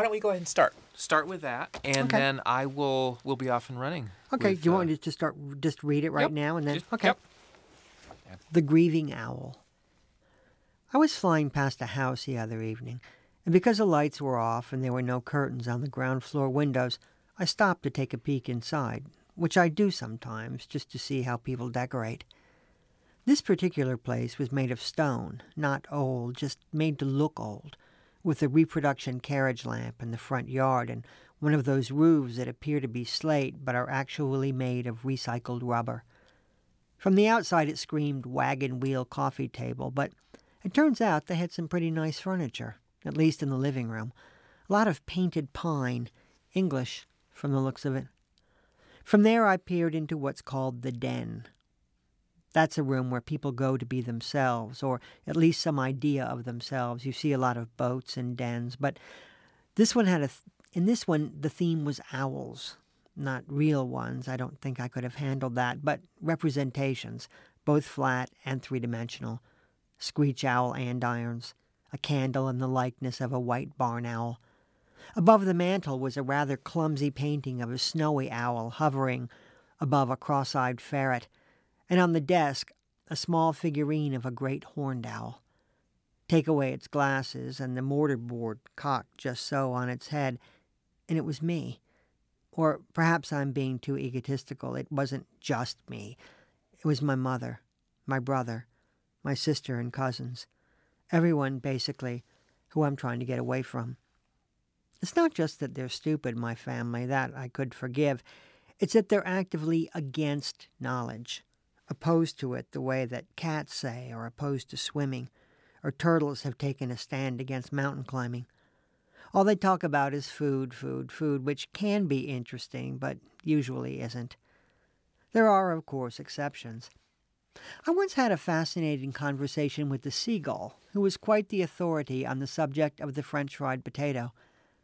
why don't we go ahead and start with that, and Okay. then we'll be off and running. Okay, with, do you want me to just read it right yep, now and then? just- Okay. yep. The Grieving Owl. I was flying past a house the other evening, and because the lights were off and there were no curtains on the ground floor windows, I stopped to take a peek inside, which I do sometimes just to see how people decorate. This particular place was made of stone, not old, just made to look old, with a reproduction carriage lamp in the front yard and one of those roofs that appear to be slate but are actually made of recycled rubber. From the outside it screamed wagon wheel coffee table, but it turns out they had some pretty nice furniture, at least in the living room. A lot of painted pine, English from the looks of it. From there I peered into what's called the den. That's a room where people go to be themselves, or at least some idea of themselves. You see a lot of boats and dens, but this one in this one the theme was owls. Not real ones, I don't think I could have handled that, but representations, both flat and three-dimensional. Screech owl andirons, a candle in the likeness of a white barn owl. Above the mantel was a rather clumsy painting of a snowy owl hovering above a cross-eyed ferret, and on the desk a small figurine of a great horned owl. Take away its glasses and the mortarboard cocked just so on its head, and it was me. Or perhaps I'm being too egotistical. It wasn't just me. It was my mother, my brother, my sister and cousins. Everyone, basically, who I'm trying to get away from. It's not just that they're stupid, my family, that I could forgive. It's that they're actively against knowledge, opposed to it the way that cats say are opposed to swimming, or turtles have taken a stand against mountain climbing. All they talk about is food, food, food, which can be interesting, but usually isn't. There are, of course, exceptions. I once had a fascinating conversation with the seagull, who was quite the authority on the subject of the French fried potato.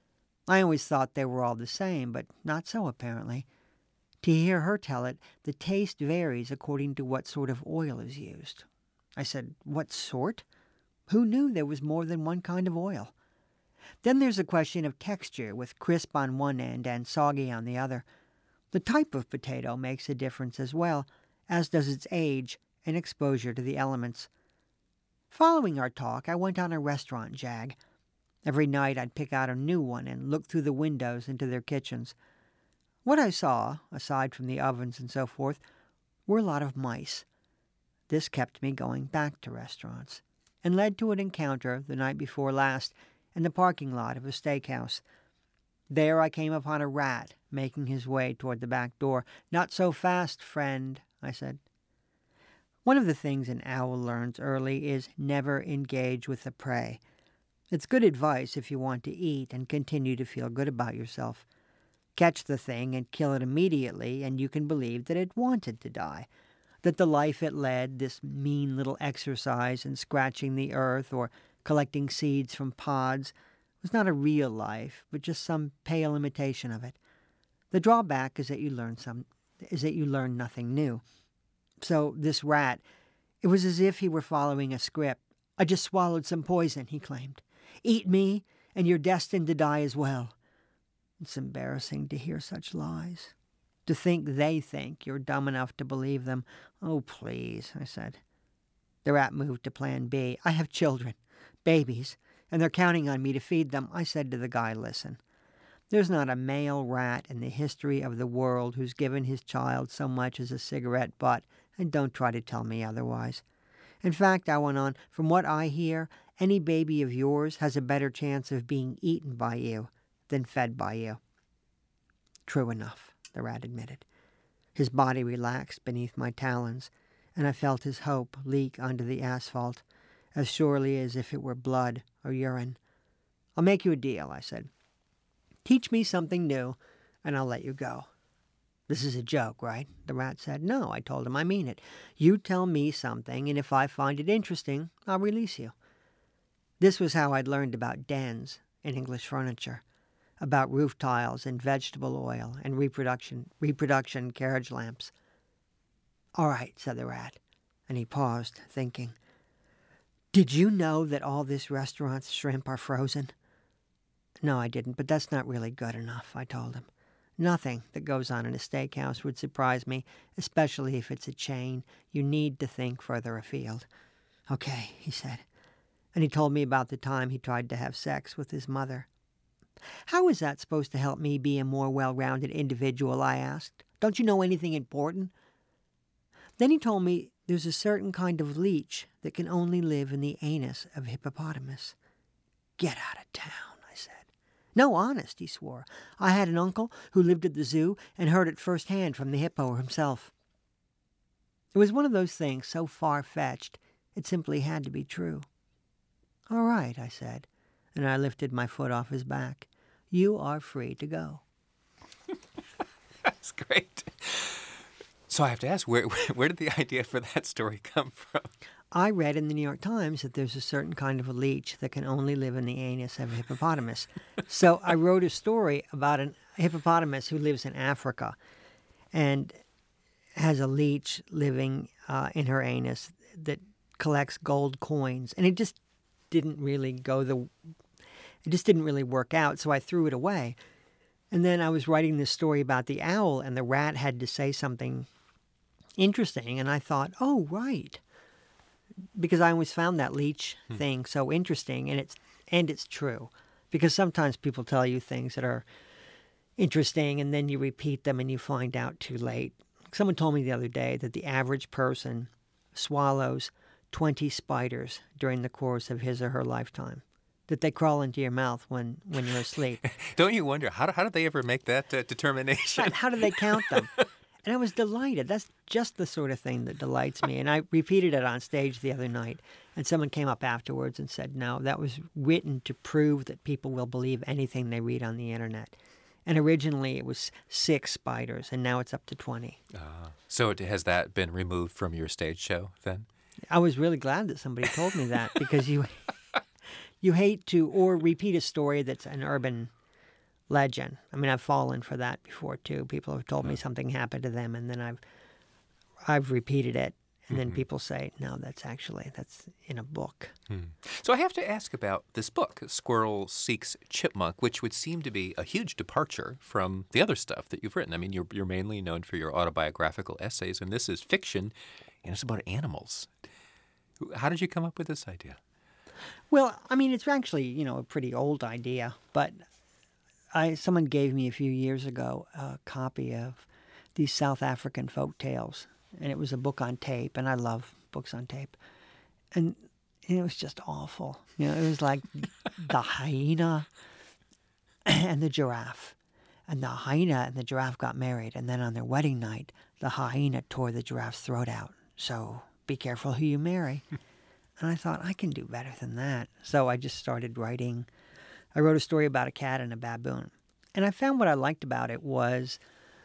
I always thought they were all the same, but not so apparently. To hear her tell it, the taste varies according to what sort of oil is used. I said, what sort? Who knew there was more than one kind of oil? Then there's a question of texture, with crisp on one end and soggy on the other. The type of potato makes a difference as well, as does its age and exposure to the elements. Following our talk, I went on a restaurant jag. Every night I'd pick out a new one and look through the windows into their kitchens. What I saw, aside from the ovens and so forth, were a lot of mice. This kept me going back to restaurants, and led to an encounter the night before last in the parking lot of a steakhouse. There I came upon a rat making his way toward the back door. "Not so fast, friend," I said. One of the things an owl learns early is never engage with the prey. It's good advice if you want to eat and continue to feel good about yourself. Catch the thing and kill it immediately, and you can believe that it wanted to die, that the life it led, this mean little exercise in scratching the earth or collecting seeds from pods, was not a real life, but just some pale imitation of it. The drawback is that you learn nothing new. So this rat, it was as if he were following a script. "I just swallowed some poison," he claimed. "Eat me, and you're destined to die as well." It's embarrassing to hear such lies. To think they think you're dumb enough to believe them. "Oh, please," I said. The rat moved to plan B. "I have children, babies, and they're counting on me to feed them." I said to the guy, "Listen, there's not a male rat in the history of the world who's given his child so much as a cigarette butt, and don't try to tell me otherwise. In fact," I went on, "from what I hear, any baby of yours has a better chance of being eaten by you than fed by you." "True enough," the rat admitted. His body relaxed beneath my talons, and I felt his hope leak onto the asphalt, as surely as if it were blood or urine. "I'll make you a deal," I said. "Teach me something new, and I'll let you go." "This is a joke, right?" the rat said. "No," I told him, "I mean it. You tell me something, and if I find it interesting, I'll release you." This was how I'd learned about dens and English furniture, about roof tiles and vegetable oil and reproduction carriage lamps. "All right," said the rat, and he paused, thinking. "Did you know that all this restaurant's shrimp are frozen?" No, I didn't, but that's not really good enough, I told him. Nothing that goes on in a steakhouse would surprise me, especially if it's a chain. You need to think further afield. Okay, he said. And he told me about the time he tried to have sex with his mother. How is that supposed to help me be a more well-rounded individual, I asked. Don't you know anything important? Then he told me there's a certain kind of leech that can only live in the anus of a hippopotamus. Get out of town, I said. No, honest, he swore. I had an uncle who lived at the zoo and heard it firsthand from the hippo himself. It was one of those things so far-fetched, it simply had to be true. All right, I said, and I lifted my foot off his back. You are free to go. That's great. So I have to ask, where did the idea for that story come from? I read in the New York Times that there's a certain kind of a leech that can only live in the anus of a hippopotamus. So I wrote a story about a hippopotamus who lives in Africa and has a leech living in her anus that collects gold coins. And it just didn't really work out, so I threw it away. And then I was writing this story about the owl, and the rat had to say something interesting, and I thought, oh, right. Because I always found that leech thing so interesting, and it's true. Because sometimes people tell you things that are interesting, and then you repeat them, and you find out too late. Someone told me the other day that the average person swallows 20 spiders during the course of his or her lifetime, that they crawl into your mouth when you're asleep. Don't you wonder, how did they ever make that determination? Right, how do they count them? And I was delighted. That's just the sort of thing that delights me. And I repeated it on stage the other night, and someone came up afterwards and said, no, that was written to prove that people will believe anything they read on the internet. And originally it was 6 spiders, and now it's up to 20. So has that been removed from your stage show then? I was really glad that somebody told me that, because you hate to or repeat a story that's an urban legend. I mean, I've fallen for that before too. People have told me something happened to them, and then I've repeated it, and then people say, no, that's in a book. So I have to ask about this book, Squirrel Seeks Chipmunk, which would seem to be a huge departure from the other stuff that you've written. I mean, you're mainly known for your autobiographical essays, and this is fiction, and it's about animals. How did you come up with this idea? Well, I mean, it's actually, a pretty old idea, but someone gave me a few years ago a copy of these South African folk tales, and it was a book on tape, and I love books on tape. And it was just awful. It was like the hyena and the giraffe. And the hyena and the giraffe got married, and then on their wedding night, the hyena tore the giraffe's throat out. So be careful who you marry. And I thought, I can do better than that. So I just started writing. I wrote a story about a cat and a baboon. And I found what I liked about it was,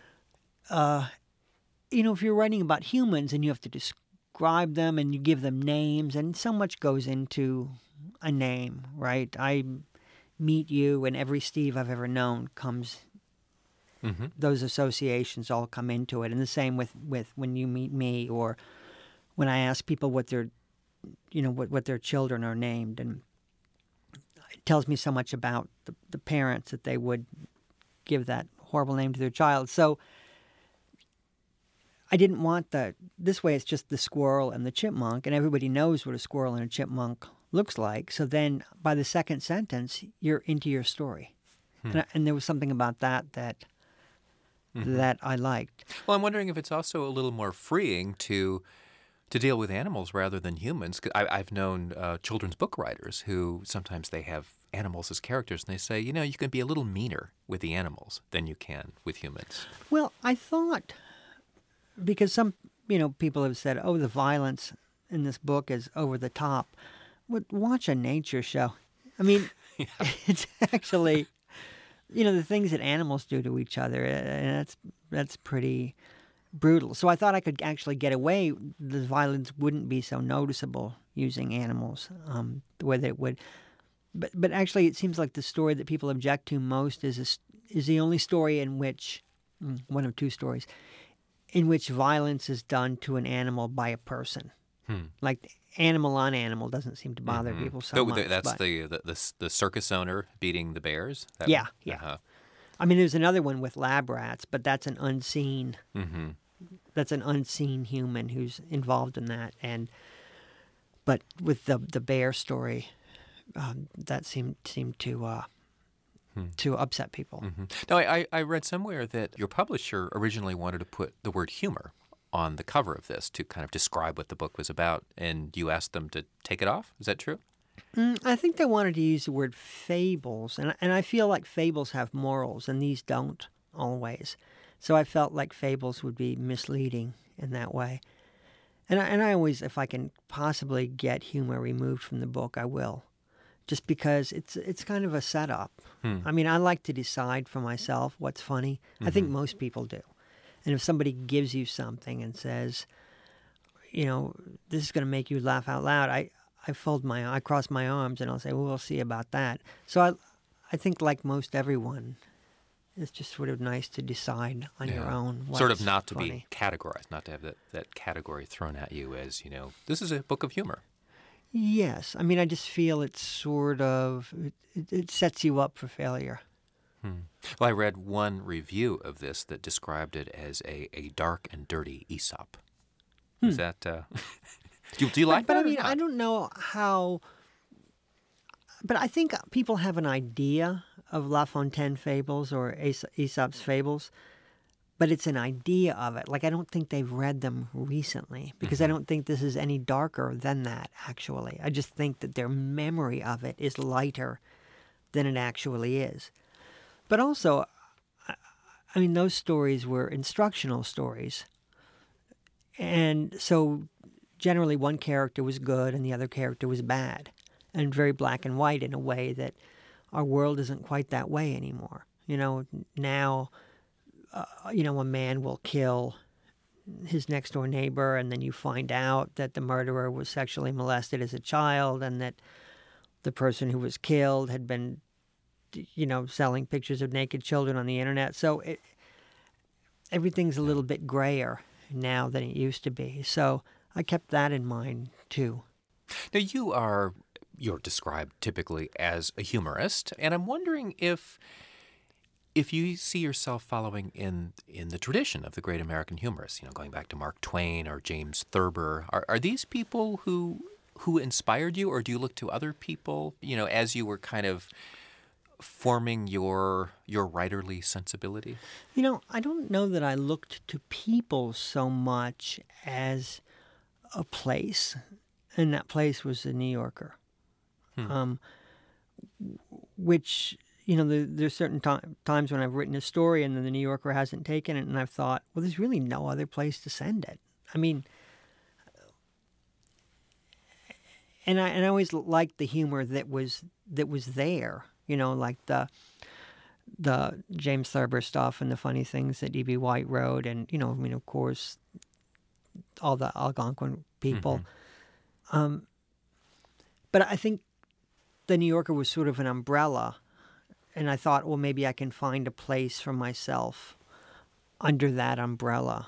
if you're writing about humans and you have to describe them and you give them names, and so much goes into a name, right? I meet you, and every Steve I've ever known comes, those associations all come into it. And the same with when you meet me, or when I ask people what their children are named, and it tells me so much about the parents that they would give that horrible name to their child. So I didn't want this way it's just the squirrel and the chipmunk, and everybody knows what a squirrel and a chipmunk looks like. So then by the second sentence, you're into your story. And there was something about that I liked. Well, I'm wondering if it's also a little more freeing to deal with animals rather than humans. 'Cause I've known children's book writers who sometimes they have animals as characters, and they say, you can be a little meaner with the animals than you can with humans. Well, I thought, because some people have said, oh, the violence in this book is over the top. Watch a nature show. I mean, it's actually, the things that animals do to each other, and that's pretty brutal. So I thought I could actually get away. The violence wouldn't be so noticeable using animals the way that it would. But actually, it seems like the story that people object to most is the only story in which, one of 2 stories, in which violence is done to an animal by a person. Like animal on animal doesn't seem to bother people so much. That's but the circus owner beating the bears? That yeah, one? yeah. Uh-huh. I mean, there's another one with lab rats, but that's an unseen. Mm-hmm. That's an unseen human who's involved in that. But with the bear story, that seemed to upset people. Mm-hmm. Now, I read somewhere that your publisher originally wanted to put the word humor on the cover of this to kind of describe what the book was about, and you asked them to take it off. Is that true? I think they wanted to use the word fables, and I feel like fables have morals, and these don't always. So I felt like fables would be misleading in that way. And I always, if I can possibly get humor removed from the book, I will, just because it's kind of a setup. I mean, I like to decide for myself what's funny. I think most people do. And if somebody gives you something and says, this is going to make you laugh out loud, I cross my arms and I'll say, well, we'll see about that. So I think like most everyone, it's just sort of nice to decide on your own what's sort of not to funny. be categorized, not to have that category thrown at you as, this is a book of humor. Yes. I mean, I just feel it's sort of, it sets you up for failure. Well, I read one review of this that described it as a dark and dirty Aesop. Is that... Do you like that? But I mean, I don't know how... But I think people have an idea of La Fontaine fables or Aesop's fables, but it's an idea of it. Like, I don't think they've read them recently because I don't think this is any darker than that, actually. I just think that their memory of it is lighter than it actually is. But also, I mean, those stories were instructional stories. And so generally one character was good and the other character was bad, and very black and white in a way that our world isn't quite that way anymore. Now, a man will kill his next door neighbor, and then you find out that the murderer was sexually molested as a child and that the person who was killed had been selling pictures of naked children on the internet. So everything's a little bit grayer now than it used to be. So I kept that in mind, too. Now, you're described typically as a humorist, and I'm wondering if you see yourself following in the tradition of the great American humorists, going back to Mark Twain or James Thurber. Are these people who inspired you, or do you look to other people, as you were kind of forming your writerly sensibility? I don't know that I looked to people so much as a place, and that place was the New Yorker, which, there's certain times when I've written a story and then the New Yorker hasn't taken it, and I've thought, well, there's really no other place to send it. I mean, and I always liked the humor that was there. Like the James Thurber stuff and the funny things that E.B. White wrote, and of course, all the Algonquin people. But I think the New Yorker was sort of an umbrella, and I thought, well, maybe I can find a place for myself under that umbrella.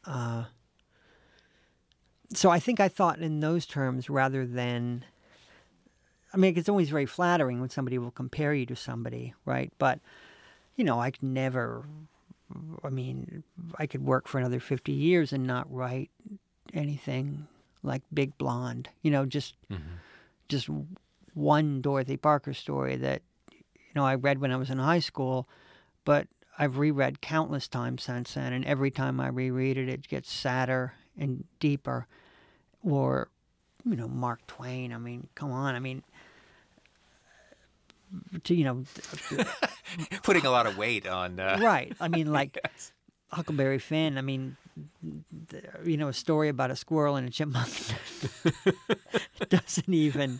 So I think I thought in those terms rather than... I mean, it's always very flattering when somebody will compare you to somebody, right? But, I could never... I mean, I could work for another 50 years and not write anything like Big Blonde. Just one Dorothy Parker story that, I read when I was in high school, but I've reread countless times since then, and every time I reread it, it gets sadder and deeper. Or, Mark Twain. I mean, come on. I mean, putting a lot of weight on... Right. I mean, like yes. Huckleberry Finn. I mean, a story about a squirrel and a chipmunk doesn't even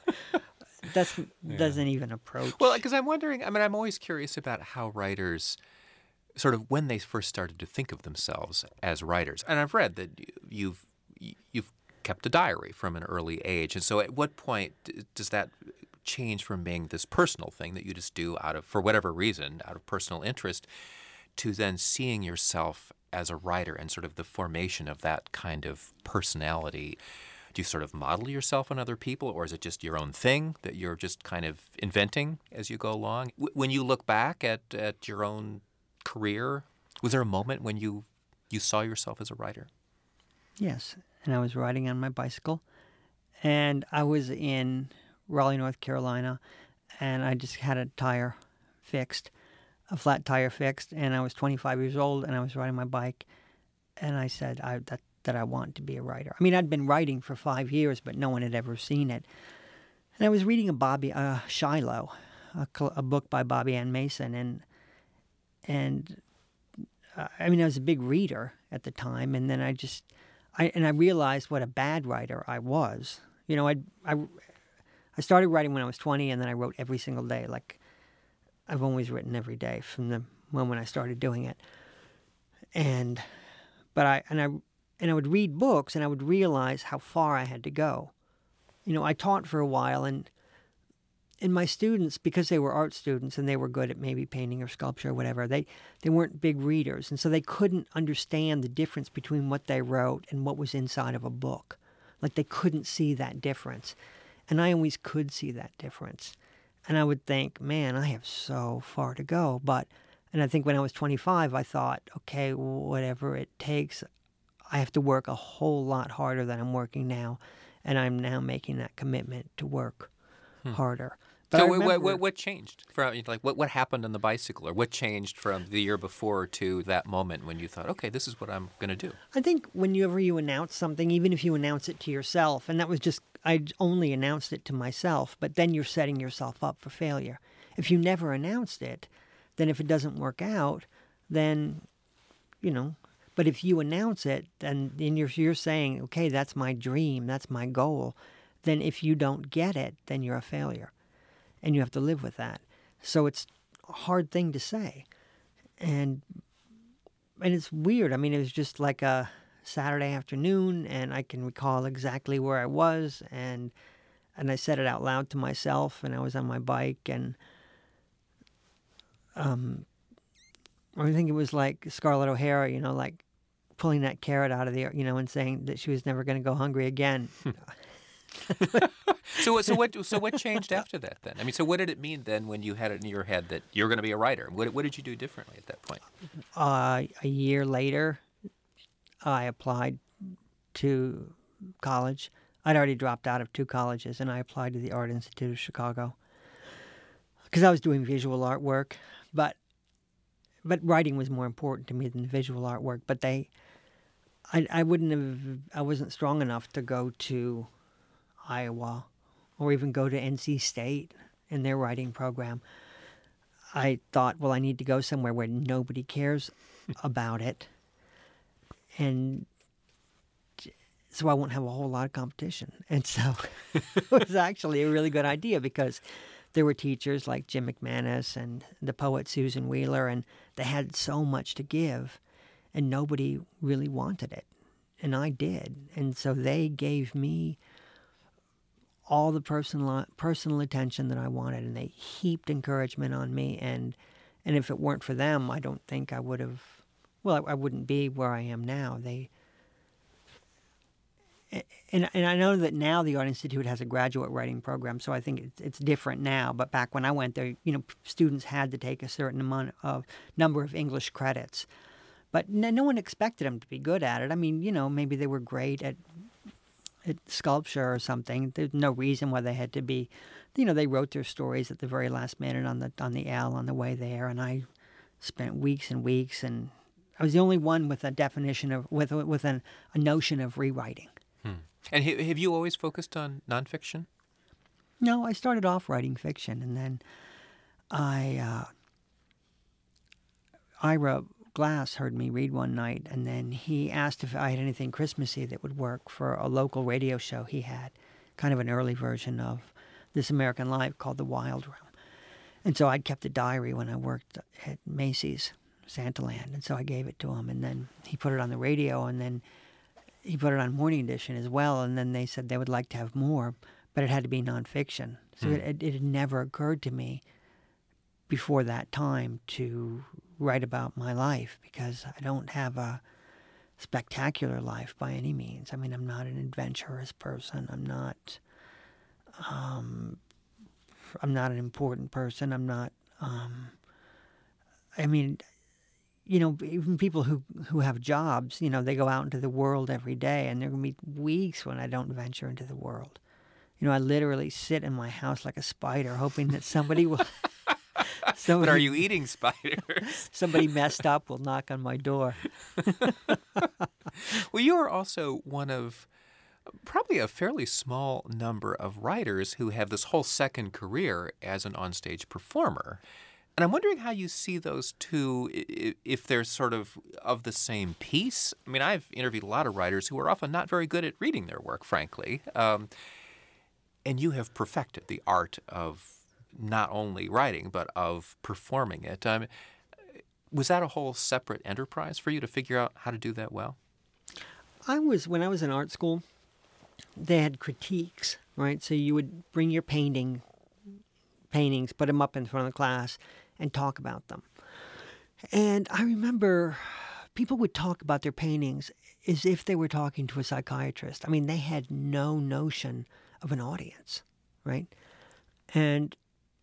approach. Well, because I'm wondering, I'm always curious about how writers sort of, when they first started to think of themselves as writers. And I've read that you've kept a diary from an early age. And so at what point does that change from being this personal thing that you just do for whatever reason, out of personal interest, to then seeing yourself as a writer and sort of the formation of that kind of personality? Do you sort of model yourself on other people, or is it just your own thing that you're just kind of inventing as you go along? When you look back at your own career, was there a moment when you saw yourself as a writer? Yes, and I was riding on my bicycle, and I was in Raleigh, North Carolina, and I just had a tire fixed, a flat tire fixed, and I was 25 years old, and I was riding my bike, and I said that I want to be a writer. I mean, I'd been writing for 5 years, but no one had ever seen it. And I was reading Shiloh, a book by Bobby Ann Mason, and I mean, I was a big reader at the time, and then I realized what a bad writer I was. You know, I started writing when I was 20, and then I wrote every single day. Like, I've always written every day from the moment I started doing it. But I would read books, and I would realize how far I had to go. You know, I taught for a while, and my students, because they were art students and they were good at maybe painting or sculpture or whatever, they weren't big readers, and so they couldn't understand the difference between what they wrote and what was inside of a book. Like, they couldn't see that difference. And I always could see that difference. And I would think, man, I have so far to go. And I think when I was 25, I thought, okay, whatever it takes, I have to work a whole lot harder than I'm working now. And I'm now making that commitment to work harder. But so remember, what changed? What happened on the bicycle, or what changed from the year before to that moment when you thought, okay, this is what I'm going to do? I think whenever you announce something, even if you announce it to yourself, and that was just, I only announced it to myself, but then you're setting yourself up for failure. If you never announced it, then if it doesn't work out, then, you know, but if you announce it, then you're saying, okay, that's my dream, that's my goal. Then if you don't get it, then you're a failure. And you have to live with that. So it's a hard thing to say. And it's weird. I mean, it was just like a Saturday afternoon, and I can recall exactly where I was, and I said it out loud to myself, and I was on my bike, and I think it was like Scarlett O'Hara, you know, like pulling that carrot out of the air, you know, and saying that she was never going to go hungry again. So what changed after that then? I mean, so what did it mean then when you had it in your head that you're going to be a writer? What did you do differently at that point? A year later, I applied to college. I'd already dropped out of 2 colleges, and I applied to the Art Institute of Chicago because I was doing visual artwork, but writing was more important to me than the visual artwork. But I wasn't strong enough to go to Iowa or even go to NC State in their writing program. I thought, well, I need to go somewhere where nobody cares about it, and so I won't have a whole lot of competition. And so it was actually a really good idea because there were teachers like Jim McManus and the poet Susan Wheeler, and they had so much to give, and nobody really wanted it. And I did. And so they gave me all the personal attention that I wanted, and they heaped encouragement on me. And if it weren't for them, I don't think I would have, well, I wouldn't be where I am now. And I know that now the Art Institute has a graduate writing program, so I think it's different now. But back when I went there, you know, students had to take a certain number of English credits. But no one expected them to be good at it. I mean, you know, maybe they were great at sculpture or something. There's no reason why they had to be, you know, they wrote their stories at the very last minute on the L on the way there, and I spent weeks and weeks, and I was the only one with a definition of with a notion of rewriting. And have you always focused on nonfiction? No, I started off writing fiction, and then Ira Glass heard me read one night, and then he asked if I had anything Christmassy that would work for a local radio show he had, kind of an early version of This American Life called The Wild Room. And so I'd kept a diary when I worked at Macy's, Santaland, and so I gave it to him, and then he put it on the radio, and then he put it on Morning Edition as well, and then they said they would like to have more, but it had to be nonfiction. So it had never occurred to me before that time to write about my life because I don't have spectacular life by any means. I mean, I'm not an adventurous person. I'm not an important person. I'm not. I mean, even people who have jobs, they go out into the world every day, and there can be weeks when I don't venture into the world. I literally sit in my house like a spider, hoping that somebody will. But are you eating spiders? Somebody messed up will knock on my door. Well, you are also one of probably a fairly small number of writers who have this whole second career as an onstage performer. And I'm wondering how you see those two, if they're sort of the same piece. I mean, I've interviewed a lot of writers who are often not very good at reading their work, frankly. And you have perfected the art of not only writing, but of performing it. Was that a whole separate enterprise for you to figure out how to do that well? When I was in art school, they had critiques, right? So you would bring your paintings, put them up in front of the class, and talk about them. And I remember people would talk about their paintings as if they were talking to a psychiatrist. I mean, they had no notion of an audience, right? And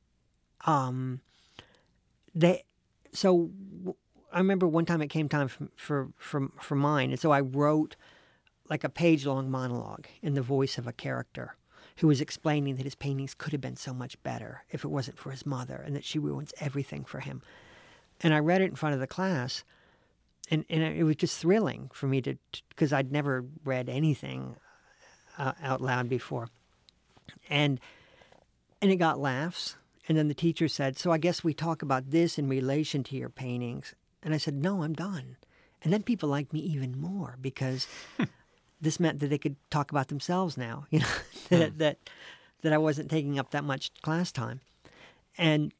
so I remember one time it came time for mine, and so I wrote like a page-long monologue in the voice of a character who was explaining that his paintings could have been so much better if it wasn't for his mother, and that she ruins everything for him. And I read it in front of the class, and it was just thrilling for me because I'd never read anything out loud before. And it got laughs. And then the teacher said, "So I guess we talk about this in relation to your paintings." And I said, "No, I'm done." And then people liked me even more because this meant that they could talk about themselves now, that I wasn't taking up that much class time. And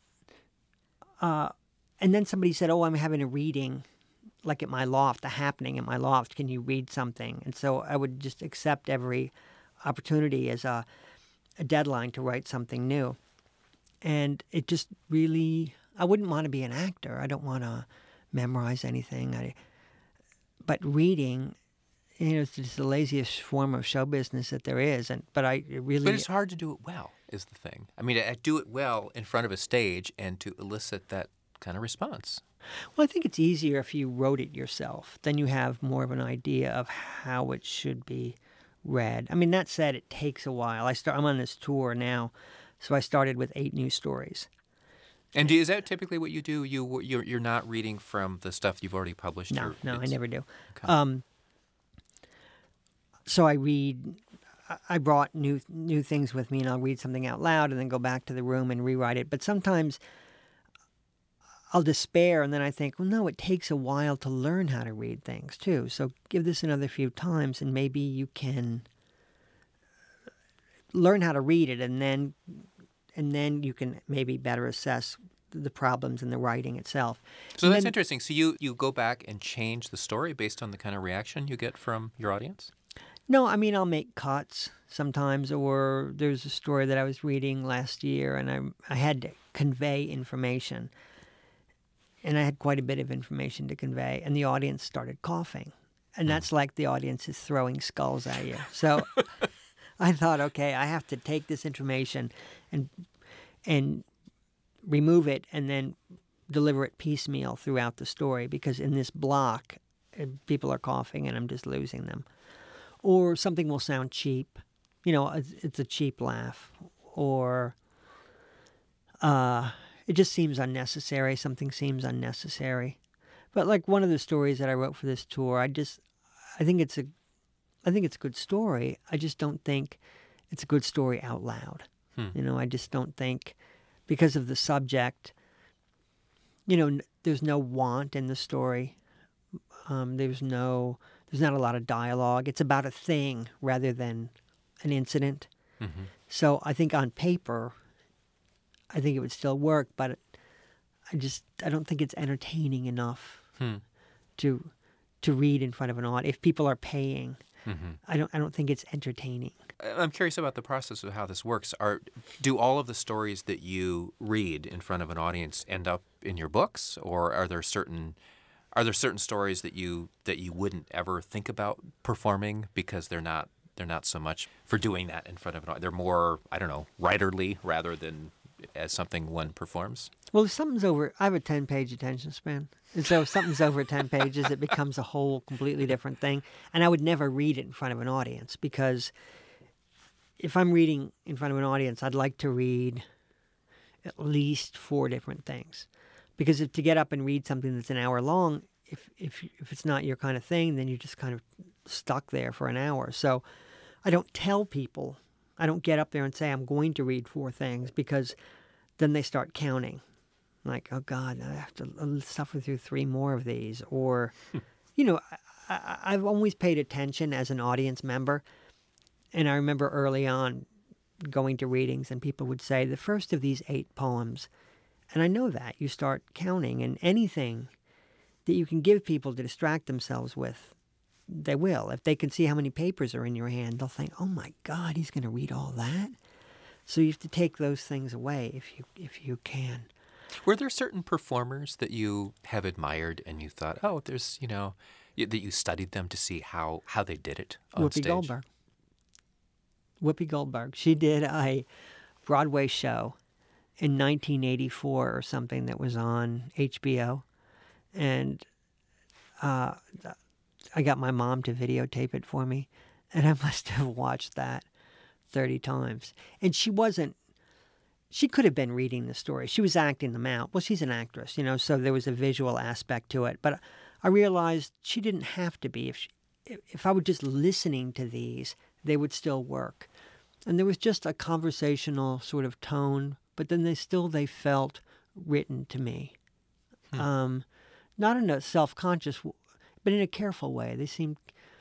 then somebody said, "Oh, I'm having a reading, like at my loft, a happening at my loft. Can you read something?" And so I would just accept every opportunity as a deadline to write something new. And it just really, I wouldn't want to be an actor. I don't want to memorize anything. But reading, it's just the laziest form of show business that there is. But it's hard to do it well, is the thing. I mean, to do it well in front of a stage and to elicit that kind of response. Well, I think it's easier if you wrote it yourself. Then you have more of an idea of how it should be read. I mean, that said, it takes a while. I'm on this tour now, so I started with 8 new stories. And is that typically what you do? You're not reading from the stuff you've already published? No, I never do. Okay. So I read. I brought new things with me, and I'll read something out loud, and then go back to the room and rewrite it. But sometimes I'll despair, and then I think, well, no, it takes a while to learn how to read things too. So give this another few times, and maybe you can learn how to read it, and then you can maybe better assess the problems in the writing itself. So that's interesting. So you go back and change the story based on the kind of reaction you get from your audience? No, I mean, I'll make cuts sometimes, or there's a story that I was reading last year, and I had to convey information. And I had quite a bit of information to convey, and the audience started coughing. And that's like the audience is throwing skulls at you. So I thought, okay, I have to take this information and remove it and then deliver it piecemeal throughout the story, because in this block, people are coughing and I'm just losing them. Or something will sound cheap. It's a cheap laugh. Or it just seems unnecessary. Something seems unnecessary. But like one of the stories that I wrote for this tour, I think it's a good story. I just don't think it's a good story out loud. I just don't think, because of the subject, there's no want in the story. There's not a lot of dialogue. It's about a thing rather than an incident. Mm-hmm. So I think on paper, I think it would still work, but I don't think it's entertaining enough to read in front of an audience. If people are paying, I don't think it's entertaining. I'm curious about the process of how this works. Do all of the stories that you read in front of an audience end up in your books, or are Are there certain stories that you wouldn't ever think about performing because they're not so much for doing that in front of an audience? They're more, I don't know, writerly rather than as something one performs? Well, if something's over, I have a 10-page attention span. And so if something's over 10 pages, it becomes a whole completely different thing. And I would never read it in front of an audience because if I'm reading in front of an audience, I'd like to read at least 4 different things. Because to get up and read something that's an hour long, if it's not your kind of thing, then you're just kind of stuck there for an hour. So I don't tell people, I don't get up there and say I'm going to read 4 things because then they start counting. Like, oh God, I have to suffer through 3 more of these. Or, I've always paid attention as an audience member. And I remember early on going to readings and people would say, the first of these 8 poems. And I know that. You start counting, and anything that you can give people to distract themselves with, they will. If they can see how many papers are in your hand, they'll think, oh my God, he's going to read all that? So you have to take those things away if you can. Were there certain performers that you have admired and you thought, oh, there's, that you studied them to see how they did it on stage? Whoopi Goldberg. She did a Broadway show in 1984 or something that was on HBO. And I got my mom to videotape it for me. And I must have watched that 30 times. And she could have been reading the story. She was acting them out. Well, she's an actress, so there was a visual aspect to it. But I realized she didn't have to be. If I were just listening to these, they would still work. And there was just a conversational sort of tone, but then they felt written to me. Not in a self-conscious, but in a careful way. They seemed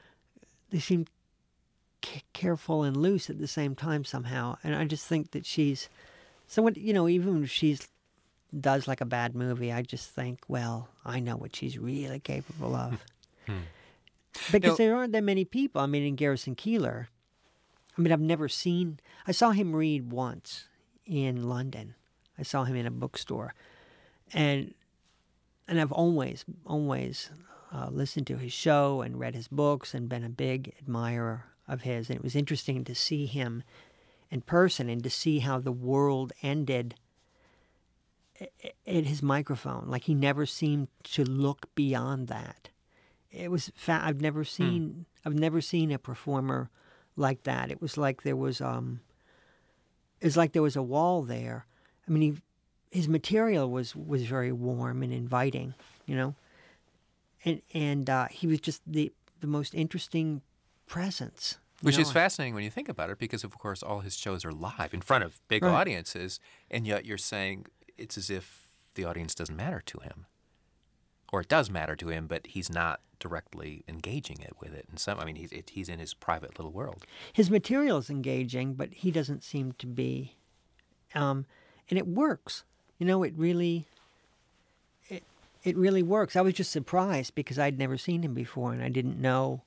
careful and loose at the same time somehow. And I just think that she's someone, even if she's does like a bad movie, I just think, well, I know what she's really capable of. Because there aren't that many people. I mean, in Garrison Keillor, I saw him read once in London. I saw him in a bookstore. And I've always listened to his show and read his books and been a big admirer of his. And it was interesting to see him in person and to see how the world ended at his microphone. Like he never seemed to look beyond that. It was I've never seen a performer like that. It was like there was a wall there. I mean, his material was very warm and inviting, and he was just the most interesting presence. Which is fascinating when you think about it, because of course all his shows are live in front of big audiences, and yet you're saying it's as if the audience doesn't matter to him. Or it does matter to him, but he's not directly engaging it with it. And he's in his private little world. His material is engaging, but he doesn't seem to be. And it works. It really works. I was just surprised because I'd never seen him before, and I didn't know.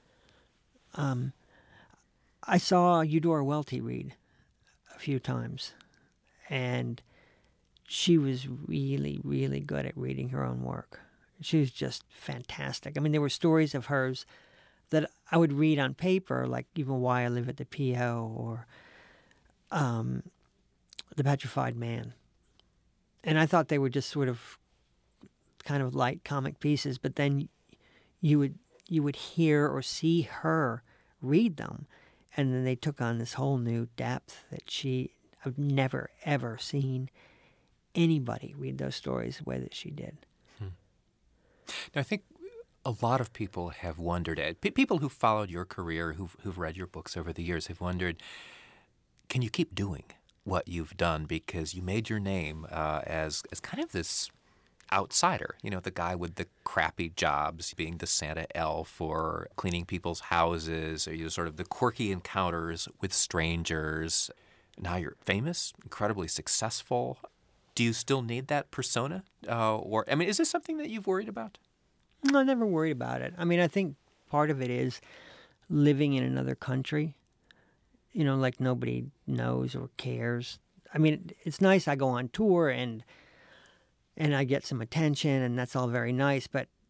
I saw Eudora Welty read a few times, and she was really, really good at reading her own work. She was just fantastic. I mean, there were stories of hers that I would read on paper, like even Why I Live at the P.O. or The Petrified Man. And I thought they were just sort of kind of light comic pieces, but then you would hear or see her read them, and then they took on this whole new depth that I've never, ever seen anybody read those stories the way that she did. Now, I think a lot of people have wondered, people who followed your career, who've read your books over the years, have wondered, can you keep doing what you've done? Because you made your name as kind of this outsider, the guy with the crappy jobs, being the Santa elf or cleaning people's houses, or sort of the quirky encounters with strangers. Now you're famous, incredibly successful. Do you still need that persona? Is this something that you've worried about? No, I never worried about it. I mean, I think part of it is living in another country, like nobody knows or cares. I mean, it's nice I go on tour and I get some attention, and that's all very nice, but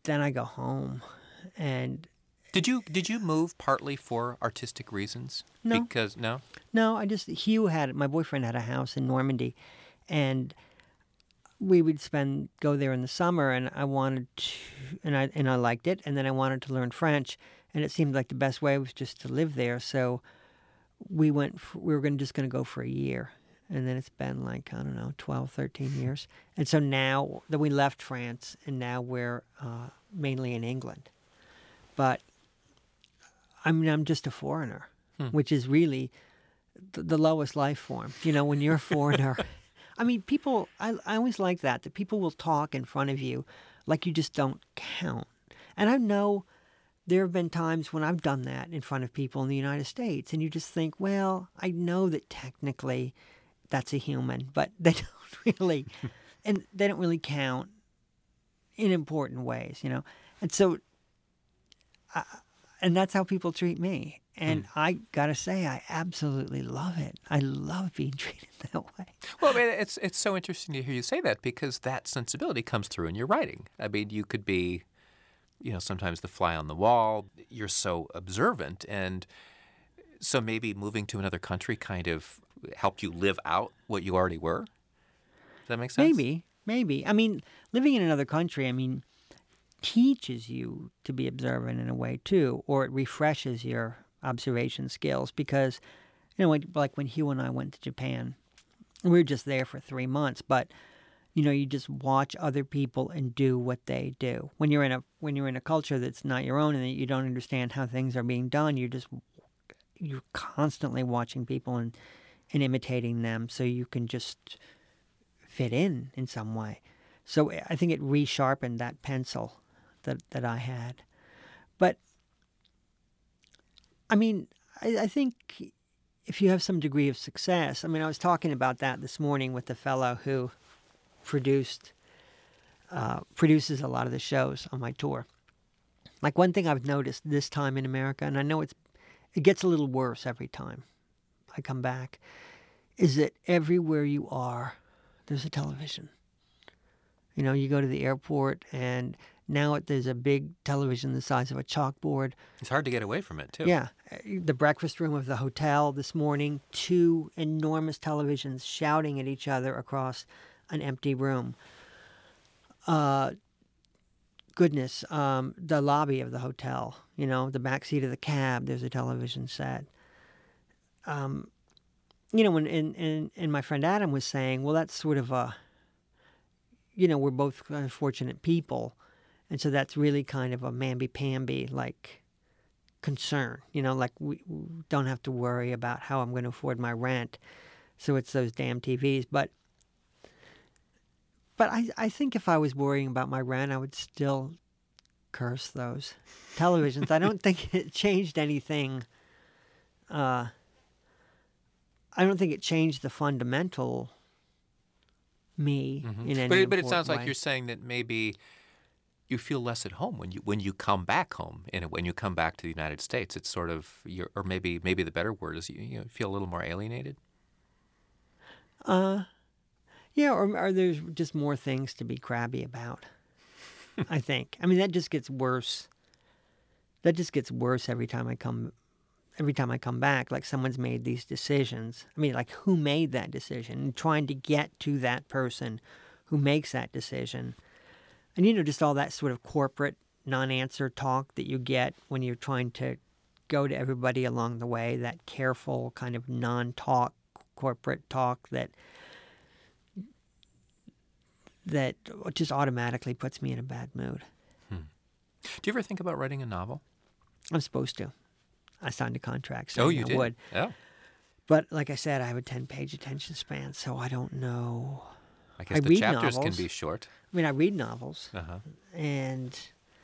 then I go home, and Did you move partly for artistic reasons? No. Because no? no, my boyfriend had a house in Normandy, and we would go there in the summer, and I wanted to, and I liked it, and then I wanted to learn French, and it seemed like the best way was just to live there. So we were just going to go for a year, and then it's been like, I don't know, 12, 13 years. And so now that we left France, and now we're mainly in England. But I mean, I'm just a foreigner, which is really the lowest life form. You know, when you're a foreigner, I mean, I always like that people will talk in front of you like you just don't count. And I know there have been times when I've done that in front of people in the United States, and you just think, well, I know that technically that's a human, but they don't really, and they don't really count in important ways, you know. And so, and that's how people treat me. And I got to say, I absolutely love it. I love being treated that way. Well, I mean, it's so interesting to hear you say that, because that sensibility comes through in your writing. I mean, you could be, you know, sometimes the fly on the wall. You're so observant. And so maybe moving to another country kind of helped you live out what you already were? Does that make sense? Maybe. I mean, living in another country, I mean, teaches you to be observant in a way too, or it refreshes your observation skills, because, you know, like when Hugh and I went to Japan, we were just there for 3 months, but, you know, you just watch other people and do what they do. When you're in a culture that's not your own and that you don't understand how things are being done, you're constantly watching people and imitating them, so you can just fit in some way. So I think it resharpened that pencil that I had. But I mean, I think if you have some degree of success, I mean, I was talking about that this morning with the fellow who produces a lot of the shows on my tour. Like, one thing I've noticed this time in America, and I know it gets a little worse every time I come back, is that everywhere you are, there's a television. You know, you go to the airport, and now there's a big television the size of a chalkboard. It's hard to get away from it, too. Yeah. The breakfast room of the hotel this morning, 2 enormous televisions shouting at each other across an empty room. The lobby of the hotel, you know, the back seat of the cab, there's a television set. You know, and my friend Adam was saying, well, that's sort of you know, we're both fortunate people, and so that's really kind of a mamby-pamby, like, concern. You know, like, we don't have to worry about how I'm going to afford my rent, so it's those damn TVs. But I think if I was worrying about my rent, I would still curse those televisions. I don't think it changed anything. I don't think it changed the fundamental me in any But it sounds way. like you're saying that maybe you feel less at home when you come back home, and when you come back to the United States. It's sort of or maybe the better word is you feel a little more alienated. Yeah, or there's just more things to be crabby about. I think. I mean, that just gets worse. That just gets worse every time I come back. Like, someone's made these decisions. I mean, like, who made that decision? And trying to get to that person who makes that decision. And, you know, just all that sort of corporate non-answer talk that you get when you're trying to go to everybody along the way, that careful kind of non-talk, corporate talk that just automatically puts me in a bad mood. Do you ever think about writing a novel? I'm supposed to. I signed a contract Oh, saying you I did? would. Oh. But like I said, I have a 10-page attention span, so I don't know. I guess I the read chapters novels. can be short. I mean, I read novels, Uh-huh. and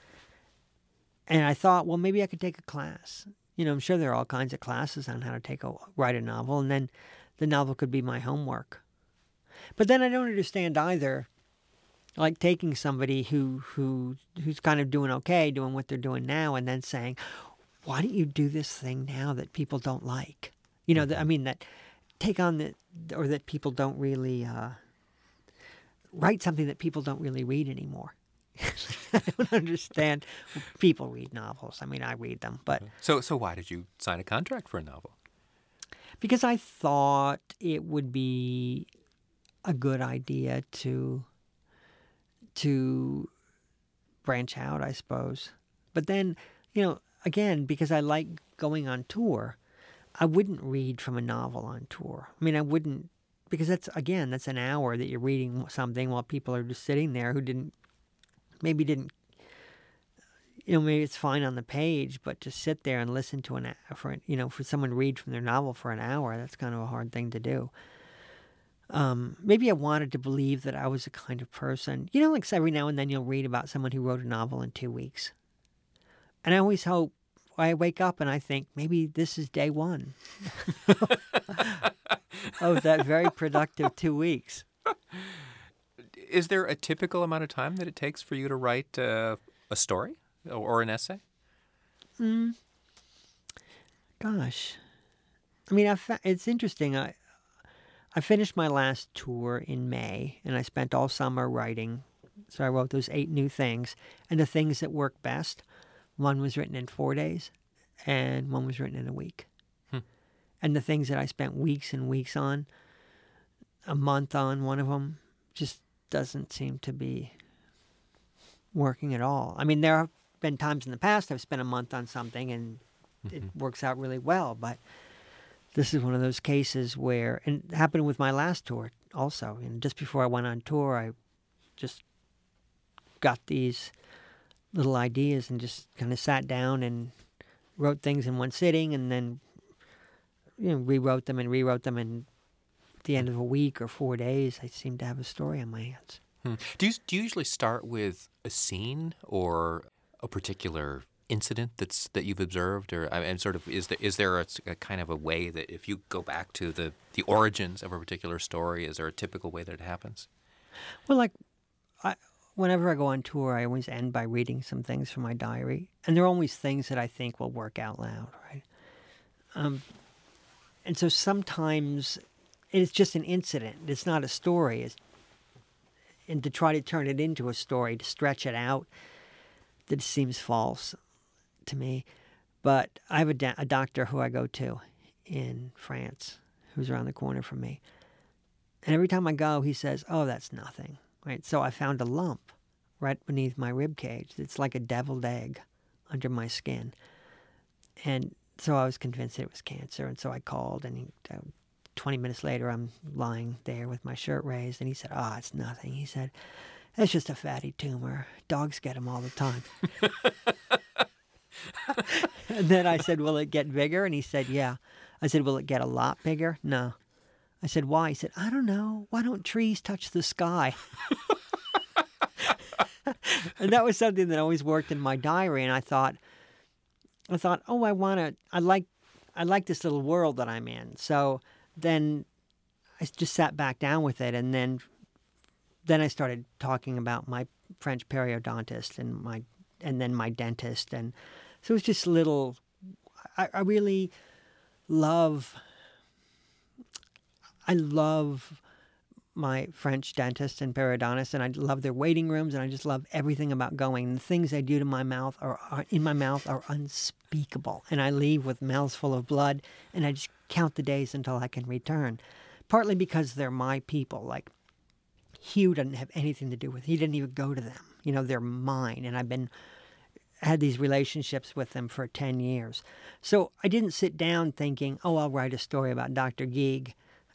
I thought, well, maybe I could take a class. You know, I'm sure there are all kinds of classes on how to write a novel, and then the novel could be my homework. But then I don't understand either, like, taking somebody who's kind of doing okay, doing what they're doing now, and then saying, why don't you do this thing now that people don't like? You know, I mean, that take on or that people don't really write something that people don't really read anymore. I don't understand. People read novels. I mean, I read them, but So why did you sign a contract for a novel? because I thought it would be a good idea to branch out, I suppose. But then, again, because I like going on tour, I wouldn't read from a novel on tour. I mean, I wouldn't, because that's an hour that you're reading something while people are just sitting there who maybe didn't, maybe it's fine on the page, but to sit there and listen to for someone to read from their novel for an hour, that's kind of a hard thing to do. Maybe I wanted to believe that I was the kind of person, like every now and then you'll read about someone who wrote a novel in 2 weeks. And I always hope, I wake up and I think maybe this is day one of that very productive 2 weeks. Is there a typical amount of time that it takes for you to write a story or an essay? Gosh. I mean, it's interesting. I finished my last tour in May, and I spent all summer writing. So I wrote those 8 new things. And the things that work best, one was written in 4 days, and one was written in a week. And the things that I spent weeks and weeks on, a month on one of them, just doesn't seem to be working at all. I mean, there have been times in the past I've spent a month on something, and it works out really well, but this is one of those cases where, and it happened with my last tour also. And just before I went on tour, I just got these little ideas and just kind of sat down and wrote things in one sitting, and then rewrote them. And at the end of a week or 4 days, I seemed to have a story on my hands. Do you usually start with a scene or a particular incident that you've observed, or sort of is there a kind of a way that if you go back to the origins of a particular story, is there a typical way that it happens? Well, whenever I go on tour, I always end by reading some things from my diary, and they're always things that I think will work out loud, right? And so sometimes it's just an incident. It's not a story. And to try to turn it into a story, to stretch it out, that seems false to me. But I have a doctor who I go to in France who's around the corner from me. And every time I go, he says, "Oh, that's nothing." Right? So I found a lump right beneath my rib cage. It's like a deviled egg under my skin. And so I was convinced it was cancer. And so I called, and 20 minutes later, I'm lying there with my shirt raised. And he said, "Oh, it's nothing." He said, "It's just a fatty tumor. Dogs get them all the time." And then I said, "Will it get bigger?" And he said, "Yeah." I said, "Will it get a lot bigger?" "No." I said, "Why?" He said, "I don't know. Why don't trees touch the sky?" And that was something that always worked in my diary. And I thought, oh, I like this little world that I'm in. So then I just sat back down with it, and then I started talking about my French periodontist and then my dentist, and so it's just little. I really love. I love my French dentist and periodontist, and I love their waiting rooms, and I just love everything about going. The things they do to my mouth are unspeakable, and I leave with mouths full of blood, and I just count the days until I can return. Partly because they're my people. Like, Hugh doesn't have anything to do with it. He didn't even go to them. They're mine, and I've had these relationships with them for 10 years. So I didn't sit down thinking, "Oh, I'll write a story about Dr. Geig."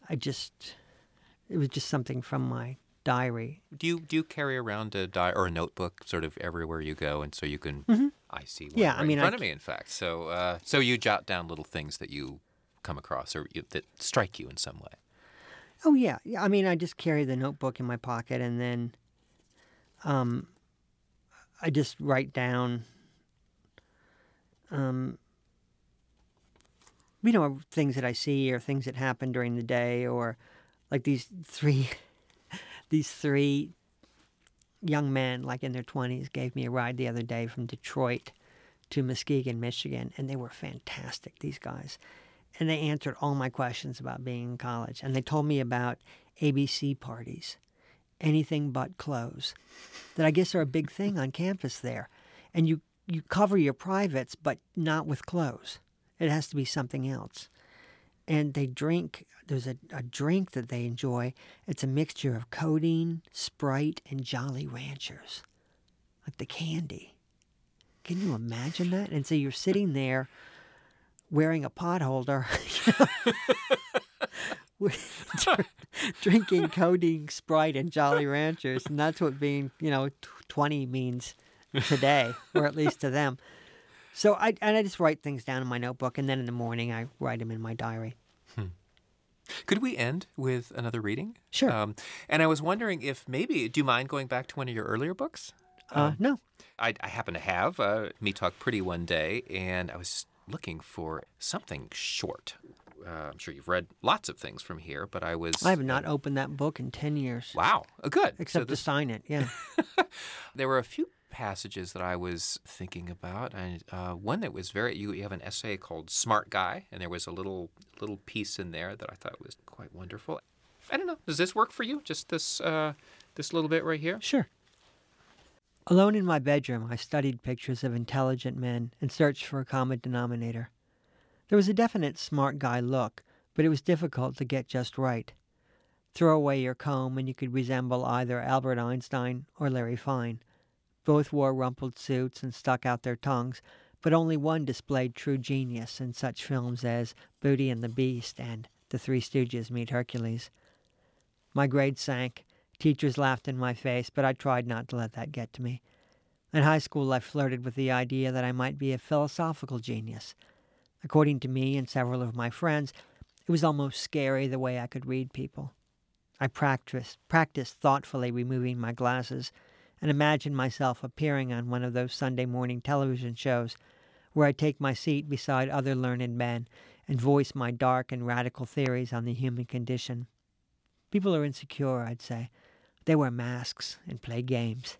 It was just something from my diary. Do you carry around a or a notebook sort of everywhere you go, and so you can? I see one in front of me, in fact. So you jot down little things that you come across or that strike you in some way. Oh yeah. I mean, I just carry the notebook in my pocket, and then I just write down things that I see or things that happen during the day, or like these three young men, like in their 20s, gave me a ride the other day from Detroit to Muskegon, Michigan, and they were fantastic, these guys. And they answered all my questions about being in college. And they told me about ABC parties anything but clothes that I guess are a big thing on campus there. And you cover your privates, but not with clothes. It has to be something else. And they drink, there's a drink that they enjoy. It's a mixture of codeine, Sprite, and Jolly Ranchers. Like the candy. Can you imagine that? And so you're sitting there wearing a pot holder, drinking codeine, Sprite, and Jolly Ranchers. And that's what being, 20 means today, or at least to them. So I just write things down in my notebook, and then in the morning I write them in my diary. Could we end with another reading? Sure. And I was wondering if maybe, do you mind going back to one of your earlier books? No. I happen to have Me Talk Pretty one day, and I was just looking for something short. I'm sure you've read lots of things from here, but I have not opened that book in 10 years. Wow. Good. Except to sign it, yeah. There were a few passages that I was thinking about, and one that was you have an essay called Smart Guy, and there was a little piece in there that I thought was quite wonderful. I don't know, does this work for you, just this little bit right here? Sure. Alone in my bedroom, I studied pictures of intelligent men and searched for a common denominator. There was a definite smart guy look, but it was difficult to get just right. Throw away your comb and you could resemble either Albert Einstein or Larry Fine. Both wore rumpled suits and stuck out their tongues, but only one displayed true genius in such films as Beauty and the Beast and The Three Stooges Meet Hercules. My grades sank. Teachers laughed in my face, but I tried not to let that get to me. In high school, I flirted with the idea that I might be a philosophical genius. According to me and several of my friends, it was almost scary the way I could read people. I practiced thoughtfully removing my glasses and imagined myself appearing on one of those Sunday morning television shows where I take my seat beside other learned men and voice my dark and radical theories on the human condition. People are insecure, I'd say. They wear masks and play games.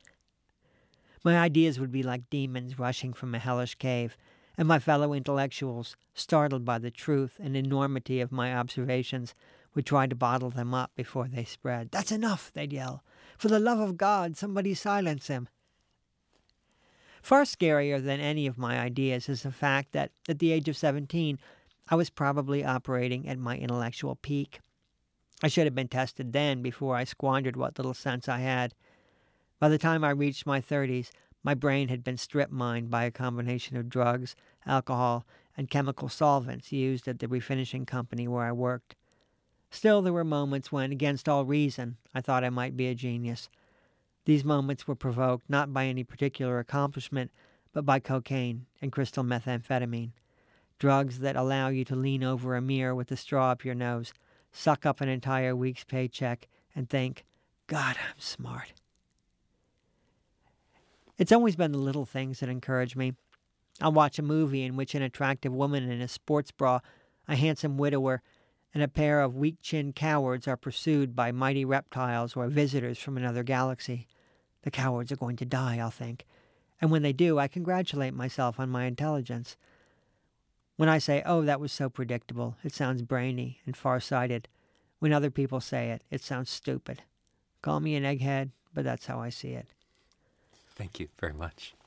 My ideas would be like demons rushing from a hellish cave, and my fellow intellectuals, startled by the truth and enormity of my observations, would try to bottle them up before they spread. "That's enough," they'd yell. "For the love of God, somebody silence him." Far scarier than any of my ideas is the fact that at the age of 17, I was probably operating at my intellectual peak. I should have been tested then before I squandered what little sense I had. By the time I reached my 30s, my brain had been strip-mined by a combination of drugs, alcohol, and chemical solvents used at the refinishing company where I worked. Still, there were moments when, against all reason, I thought I might be a genius. These moments were provoked not by any particular accomplishment, but by cocaine and crystal methamphetamine, drugs that allow you to lean over a mirror with a straw up your nose, suck up an entire week's paycheck, and think, "God, I'm smart." It's always been the little things that encourage me. I'll watch a movie in which an attractive woman in a sports bra, a handsome widower, and a pair of weak-chinned cowards are pursued by mighty reptiles or visitors from another galaxy. The cowards are going to die, I'll think. And when they do, I congratulate myself on my intelligence. When I say, "Oh, that was so predictable," it sounds brainy and far-sighted. When other people say it, it sounds stupid. Call me an egghead, but that's how I see it. Thank you very much.